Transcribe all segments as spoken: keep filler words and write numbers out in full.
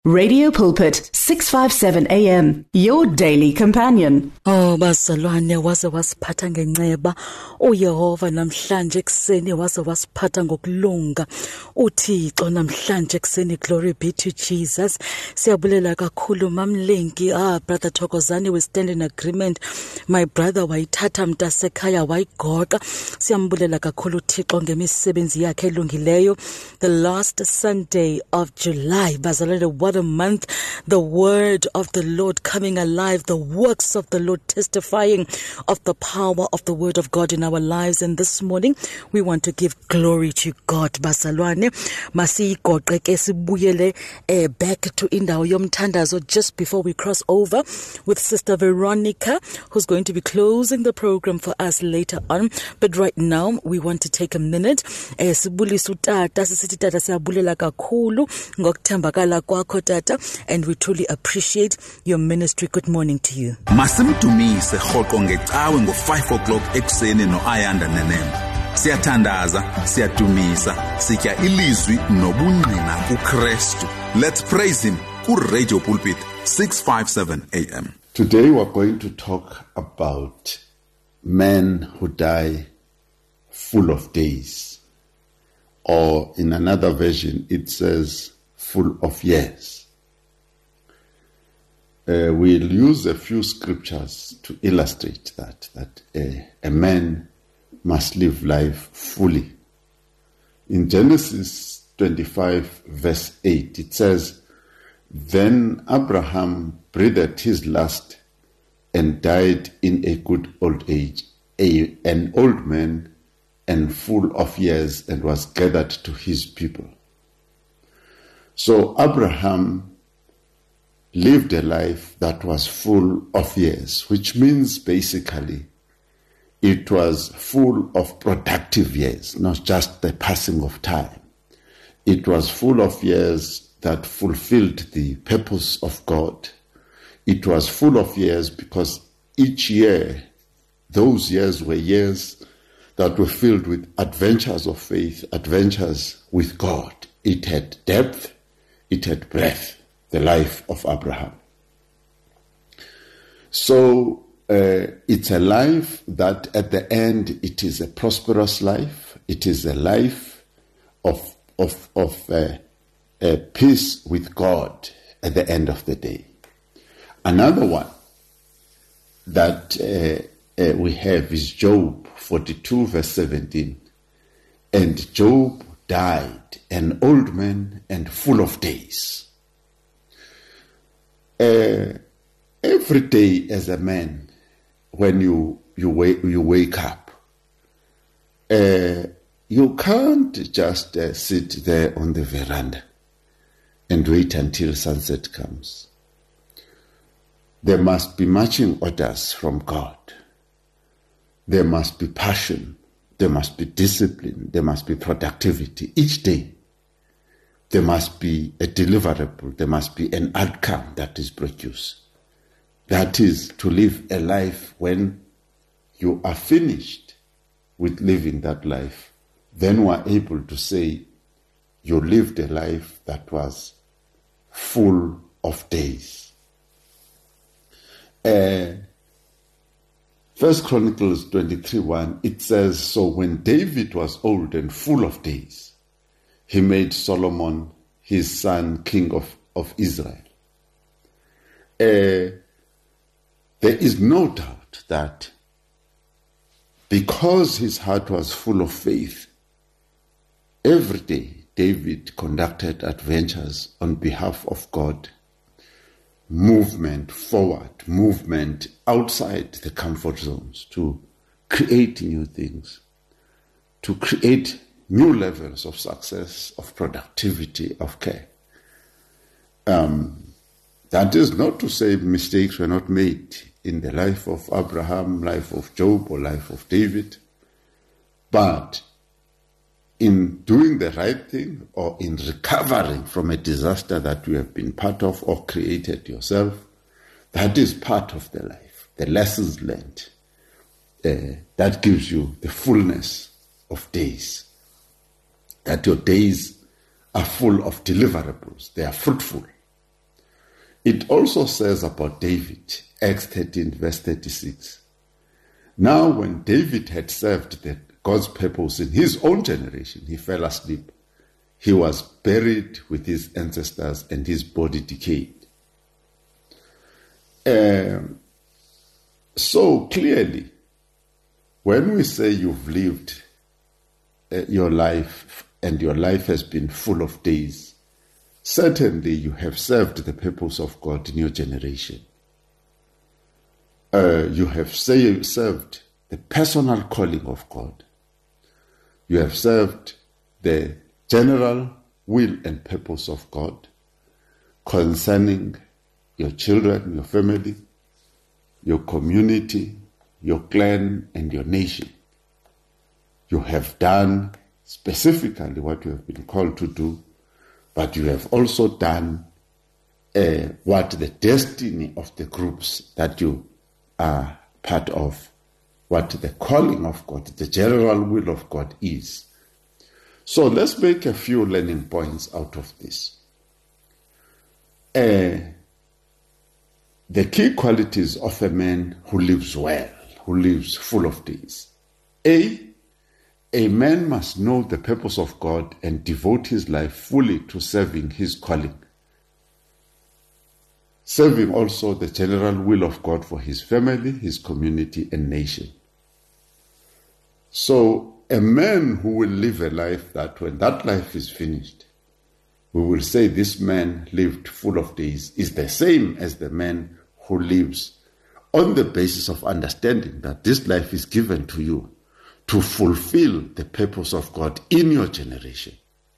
Radio Pulpit, six fifty-seven A M, your daily companion. Oh bazalwane, waze wasiphatha ngenceba uYehova namhlanje ekseni, waze wasiphatha ngokulunga uThixo namhlanje ekseni. Glory be to Jesus. Siyabulela kakhulu mamlengi. Ah brother Thokozani, we stand in agreement. My brother wayithatha mntasekhaya wayigoqa. Siyambulela kakhulu uThixo ngemisebenzi yakhe elungileyo. The last Sunday of July, bazalwane, what a month. The word of the Lord coming alive, the works of the Lord testifying of the power of the word of God in our lives. And this morning we want to give glory to God. Bazalwane, masiyigoqe ke sibuyele eh, back to indawo yomthandazo just before we cross over with Sister Veronica, who's going to be closing the program for us later on. But right now we want to take a minute eh, sibulisa utata sisithi tata siyabulela kakhulu ngokuthembakala kwakho tata, and we truly appreciate your ministry. Good morning to you. Masimdumise rhoqo ngecawe ngo five o'clock ekseni no Ayanda Nenemba. Siyathandaza, siyadumisa, sitya ilizwi nobungqina kuKristu. Let's praise him ku Radio Pulpit six fifty-seven A M. Today we're going to talk about men who die full of days, or in another version it says full of years. Uh, we'll use a few scriptures to illustrate that, that uh, a man must live life fully. In Genesis twenty-five verse eight, it says, "Then Abraham breathed his last and died in a good old age, a, an old man and full of years, and was gathered to his people." So Abraham lived a life that was full of years, which means basically it was full of productive years, not just the passing of time. It was full of years that fulfilled the purpose of God. It was full of years because each year, those years were years that were filled with adventures of faith, adventures with God. It had depth, it had breadth, the life of Abraham. So uh, it's a life that at the end it is a prosperous life. It is a life of of of uh, uh, peace with God at the end of the day. Another one that uh, uh, we have is Job forty-two verse seventeen. "And Job died an old man and full of days." Uh, every day as a man, when you you wake, you wake up, uh, you can't just uh, sit there on the veranda and wait until sunset comes. There must be marching orders from God. There must be passion. There must be discipline. There must be productivity each day. There must be a deliverable. There must be an outcome that is produced. That is to live a life when you are finished with living that life. Then we are able to say you lived a life that was full of days. Uh, First Chronicles twenty-three one, it says, "So when David was old and full of days, he made Solomon his son king of, of Israel." Uh, there is no doubt that because his heart was full of faith, every day David conducted adventures on behalf of God, movement forward, movement outside the comfort zones to create new things, to create new levels of success, of productivity, of care. Um, that is not to say mistakes were not made in the life of Abraham, life of Job, or life of David. But in doing the right thing, or in recovering from a disaster that you have been part of or created yourself, that is part of the life, the lessons learned. Uh, that gives you the fullness of days. That your days are full of deliverables. They are fruitful. It also says about David, Acts thirteen, verse thirty-six. Now when David had served the God's purpose in his own generation, he fell asleep. He was buried with his ancestors and his body decayed. Um, so clearly, when we say you've lived uh, your life and your life has been full of days, certainly you have served the purpose of God in your generation. Uh, you have say, served the personal calling of God. You have served the general will and purpose of God concerning your children, your family, your community, your clan, and your nation. You have done specifically what you have been called to do, but you have also done uh, what the destiny of the groups that you are part of, what the calling of God, the general will of God is. So let's make a few learning points out of this. Uh, the key qualities of a man who lives well, who lives full of days. A, a man must know the purpose of God and devote his life fully to serving his calling. Serving also the general will of God for his family, his community, and nation. So a man who will live a life that when that life is finished, we will say this man lived full of days, is the same as the man who lives on the basis of understanding that this life is given to you to fulfill the purpose of God in your generation.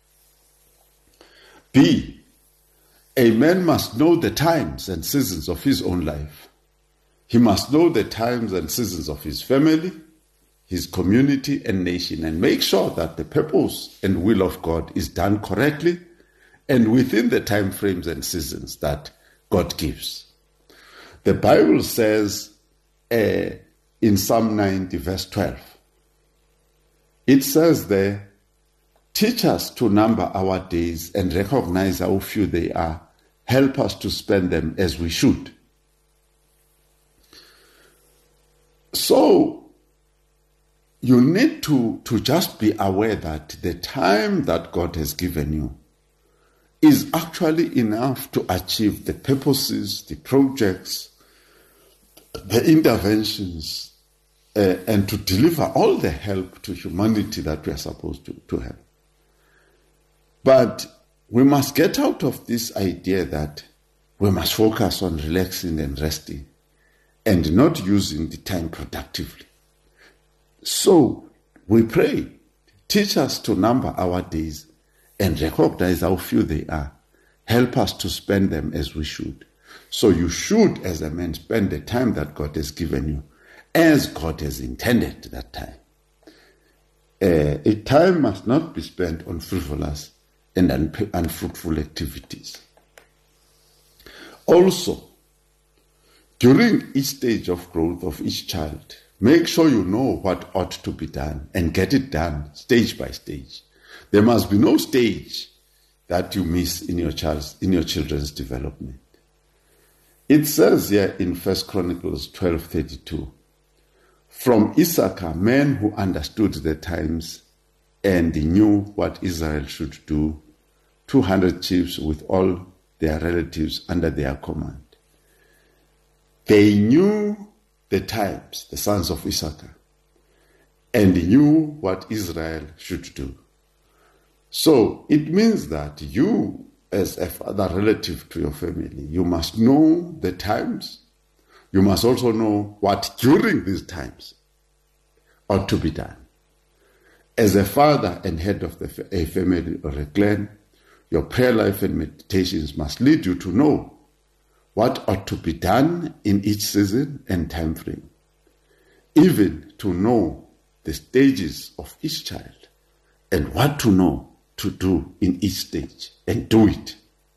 B, a man must know the times and seasons of his own life. He must know the times and seasons of his family, his community and nation, and make sure that the purpose and will of God is done correctly and within the time frames and seasons that God gives. The Bible says uh, in Psalm ninety, verse twelve, it says there, teach us to number our days and recognize how few they are. Help us to spend them as we should. So, you need to, to just be aware that the time that God has given you is actually enough to achieve the purposes, the projects, the interventions, uh, and to deliver all the help to humanity that we are supposed to, to have. But we must get out of this idea that we must focus on relaxing and resting and not using the time productively. So we pray, teach us to number our days and recognize how few they are. Help us to spend them as we should. So you should, as a man, spend the time that God has given you as God has intended that time. Uh, a time must not be spent on frivolous and un- unfruitful activities. Also, during each stage of growth of each child, make sure you know what ought to be done and get it done stage by stage. There must be no stage that you miss in your child's, in your children's development. It says here in First Chronicles twelve thirty-two, from Issachar, men who understood the times and knew what Israel should do, two hundred chiefs with all their relatives under their command. They knew the times, the sons of Issachar, and knew what Israel should do. So it means that you, as a father relative to your family, you must know the times. You must also know what during these times ought to be done. As a father and head of the, a family or a clan, your prayer life and meditations must lead you to know what ought to be done in each season and time frame, even to know the stages of each child and what to know to do in each stage, and do it.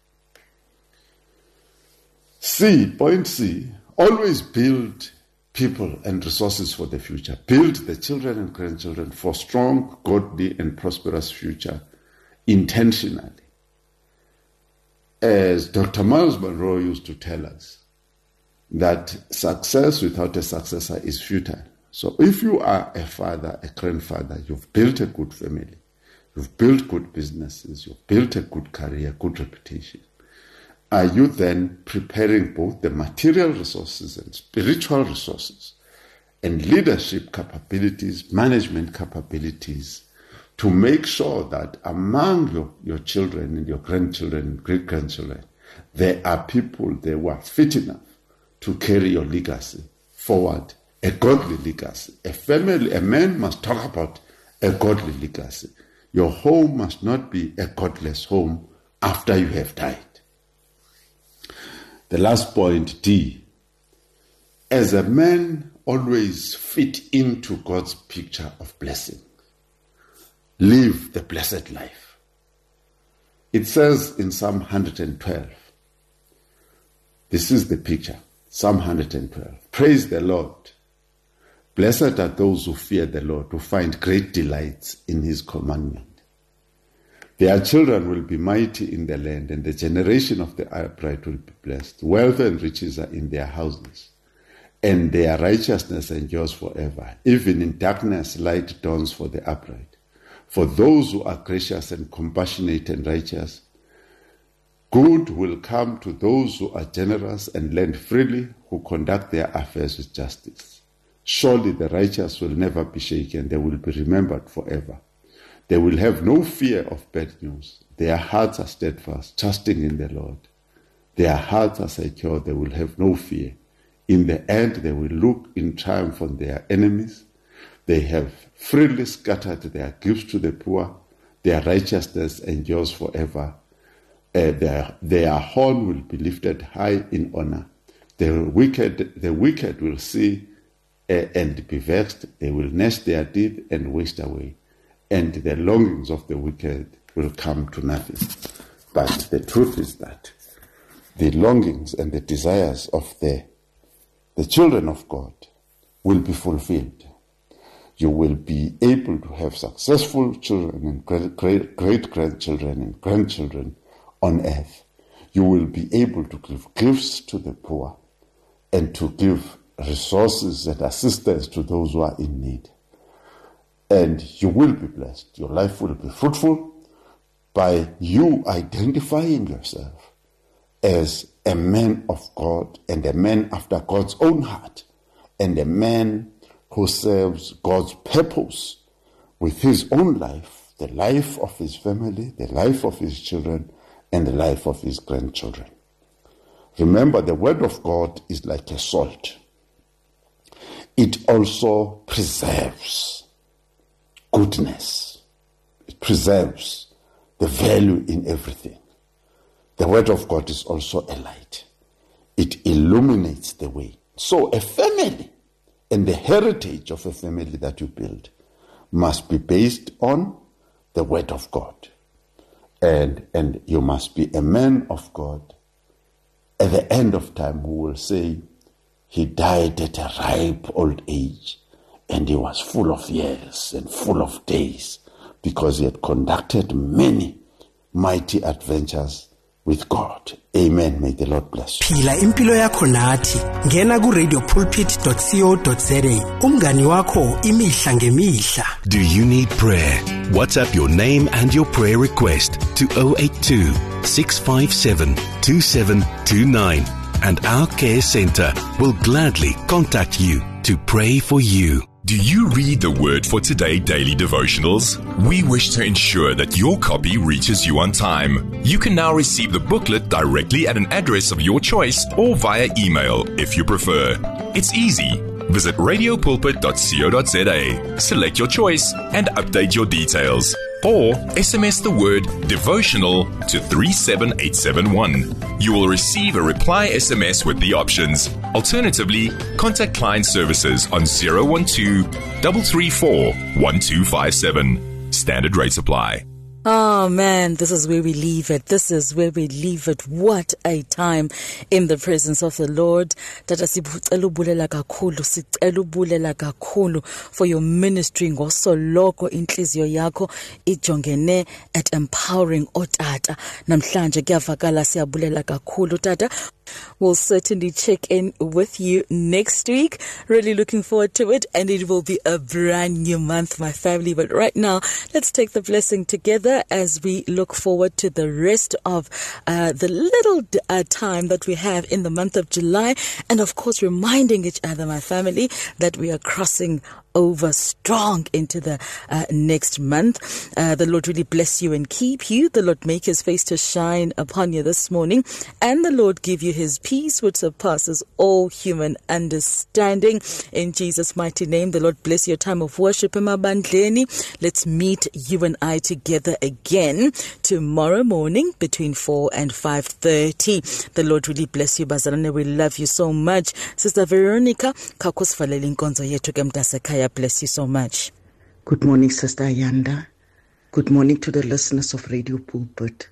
C, point C, always build people and resources for the future. Build the children and grandchildren for strong, godly, and prosperous future intentionally. as Doctor Miles Monroe used to tell us, that success without a successor is futile. So if you are a father, a grandfather, you've built a good family, you've built good businesses, you've built a good career, good reputation, are you then preparing both the material resources and spiritual resources and leadership capabilities, management capabilities, to make sure that among your, your children and your grandchildren and great-grandchildren, there are people there who are fit enough to carry your legacy forward, a godly legacy. A family, a man must talk about a godly legacy. Your home must not be a godless home after you have died. The last point, D. As a man, always fit into God's picture of blessing. Live the blessed life. It says in Psalm one hundred twelve, this is the picture, Psalm one hundred twelve. Praise the Lord. Blessed are those who fear the Lord, who find great delights in his commandment. Their children will be mighty in the land, and the generation of the upright will be blessed. Wealth and riches are in their houses, and their righteousness endures forever. Even in darkness, light dawns for the upright. For those who are gracious and compassionate and righteous, good will come to those who are generous and lend freely, who conduct their affairs with justice. Surely the righteous will never be shaken. They will be remembered forever. They will have no fear of bad news. Their hearts are steadfast, trusting in the Lord. Their hearts are secure. They will have no fear. In the end, they will look in triumph on their enemies. They have freely scattered their gifts to the poor. Their righteousness endures forever. Uh, their, their horn will be lifted high in honor. The wicked, the wicked will see uh, and be vexed. They will gnash their teeth and waste away. And the longings of the wicked will come to nothing. But the truth is that the longings and the desires of the, the children of God will be fulfilled. You will be able to have successful children and great-grandchildren and grandchildren on earth. You will be able to give gifts to the poor and to give resources and assistance to those who are in need. And you will be blessed. Your life will be fruitful by you identifying yourself as a man of God and a man after God's own heart and a man who serves God's purpose with his own life, the life of his family, the life of his children, and the life of his grandchildren. Remember, the word of God is like a salt. It also preserves goodness. It preserves the value in everything. The word of God is also a light. It illuminates the way. So a family and the heritage of a family that you build must be based on the word of God. And, and you must be a man of God at the end of time who will say, he died at a ripe old age, and he was full of years and full of days, because he had conducted many mighty adventures with God. Amen. May the Lord bless you. Phila impilo yakho nathi. Ngena ku radio pulpit dot co dot za. Umngani wakho imihla ngemihla. Do you need prayer? WhatsApp your name and your prayer request to zero eight two, six five seven, two seven two nine, and our care center will gladly contact you to pray for you. Do you read the Word for Today daily devotionals? We wish to ensure that your copy reaches you on time. You can now receive the booklet directly at an address of your choice or via email if you prefer. It's easy. Visit radio pulpit dot co dot za, select your choice, and update your details. Or S M S the word devotional to three seven eight seven one. You will receive a reply S M S with the options. Alternatively, contact client services on zero one two, three three four, one two five seven. Standard rates apply. Oh man, this is where we leave it. This is where we leave it. What a time in the presence of the Lord. Tata sicela ubulela kakhulu, sicela ubulela kakhulu for your ministry ngosoloko inhliziyo yakho ijongene at empowering otata. Namhlanje kuyavakala siyabulela kakhulu tata. We'll certainly check in with you next week. Really looking forward to it, and it will be a brand new month, my family. But right now, let's take the blessing together as we look forward to the rest of uh, the little uh, time that we have in the month of July, and of course, reminding each other, my family, that we are crossing over strong into the uh, next month. Uh, the Lord really bless you and keep you. The Lord make his face to shine upon you this morning, and the Lord give you his peace which surpasses all human understanding. In Jesus' mighty name, the Lord bless your time of worship. Let's meet you and I together again tomorrow morning between four and five thirty. The Lord really bless you, Bazalane. We love you so much. Sister Veronica, kakosvaleli nkonzo yetu ke mtasekhaya. Bless you so much. Good morning, Sister Ayanda. Good morning to the listeners of Radio Pulpit.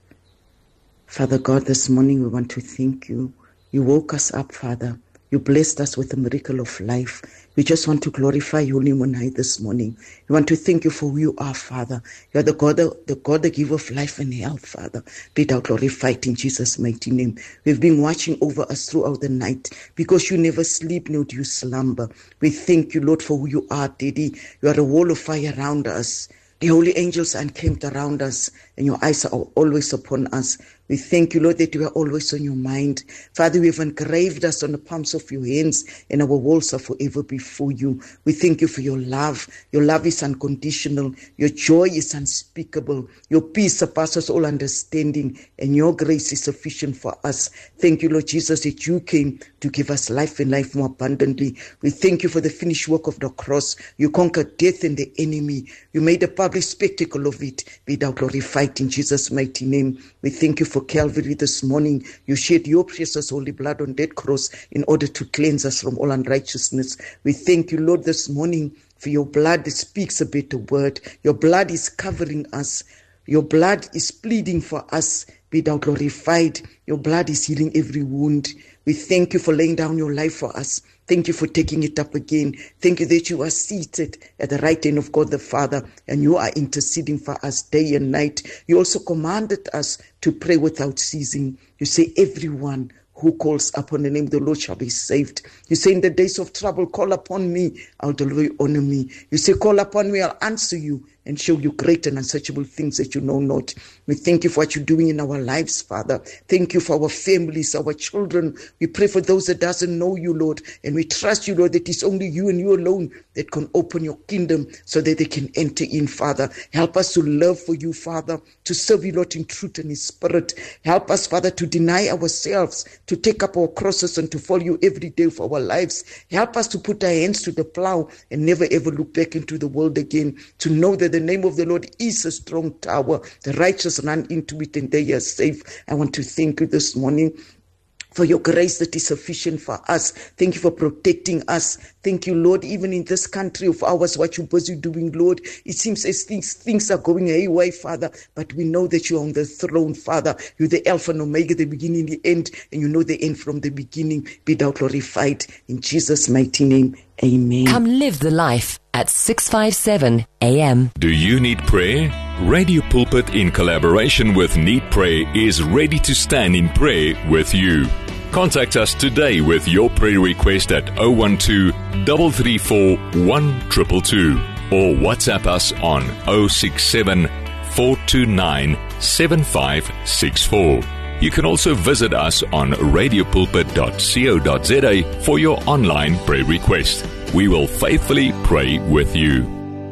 Father God, this morning we want to thank you. You woke us up, Father. You blessed us with the miracle of life. We just want to glorify your name on high this morning. We want to thank you for who you are, Father. You are the God, the God, the giver of life and health, Father. Be thou glorified in Jesus' mighty name. We've been watching over us throughout the night because you never sleep nor do you slumber. We thank you, Lord, for who you are, Daddy. You are a wall of fire around us. The holy angels are encamped around us, and your eyes are always upon us. We thank you, Lord, that you are always on your mind. Father, we have engraved us on the palms of your hands, and our walls are forever before you. We thank you for your love. Your love is unconditional. Your joy is unspeakable. Your peace surpasses all understanding, and your grace is sufficient for us. Thank you, Lord Jesus, that you came to give us life and life more abundantly. We thank you for the finished work of the cross. You conquered death and the enemy. You made a public spectacle of it. Be thou glorified in Jesus' mighty name. We thank you for Calvary this morning. You shed your precious holy blood on that cross in order to cleanse us from all unrighteousness. We thank you, Lord, this morning for your blood that speaks a better word. Your blood is covering us. Your blood is pleading for us. Be thou glorified. Your blood is healing every wound. We thank you for laying down your life for us. Thank you for taking it up again. Thank you that you are seated at the right hand of God the Father, and you are interceding for us day and night. You also commanded us to pray without ceasing. You say everyone who calls upon the name of the Lord shall be saved. You say in the days of trouble, call upon me, I'll deliver you, honor me. You say, call upon me, I'll answer you and show you great and unsearchable things that you know not. We thank you for what you're doing in our lives, Father. Thank you for our families, our children. We pray for those that doesn't know you, Lord, and we trust you, Lord, that it's only you and you alone that can open your kingdom so that they can enter in, Father. Help us to love for you, Father, to serve you, Lord, in truth and in spirit. Help us, Father, to deny ourselves, to take up our crosses and to follow you every day for our lives. Help us to put our hands to the plow and never ever look back into the world again, to know that the name of the Lord is a strong tower. The righteous run into it and they are safe. I want to thank you this morning for your grace that is sufficient for us. Thank you for protecting us. Thank you, Lord, even in this country of ours, what you're busy doing, Lord. It seems as things, things are going haywire, Father, but we know that you're on the throne, Father. You're the Alpha and Omega, the beginning, the end, and you know the end from the beginning. Be thou glorified. In Jesus' mighty name, amen. Come live the life at six fifty-seven A M. Do you need prayer? Radio Pulpit, in collaboration with Need Prayer, is ready to stand in prayer with you. Contact us today with your prayer request at zero one two, three three four, one two two two or WhatsApp us on zero six seven, four two nine, seven five six four. You can also visit us on radio pulpit dot co dot za for your online prayer request. We will faithfully pray with you.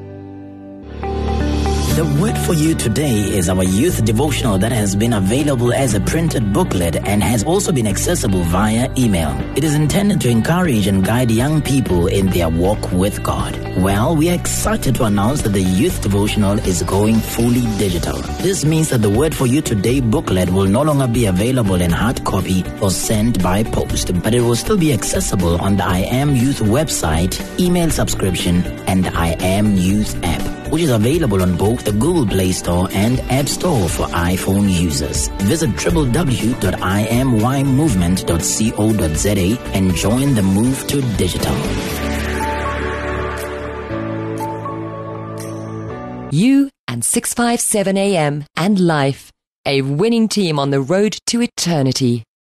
The word for you today is our youth devotional that has been available as a printed booklet and has also been accessible via email. It is intended to encourage and guide young people in their walk with God. Well, we are excited to announce that the youth devotional is going fully digital. This means that the word for you today booklet will no longer be available in hard copy or sent by post, but it will still be accessible on the I Am Youth website, email subscription, and I Am Youth app. which is available on both the Google Play Store and App Store for iPhone users. Visit w w w dot i m y movement dot co dot z a and join the move to digital. You and six fifty-seven A M and Life, a winning team on the road to eternity.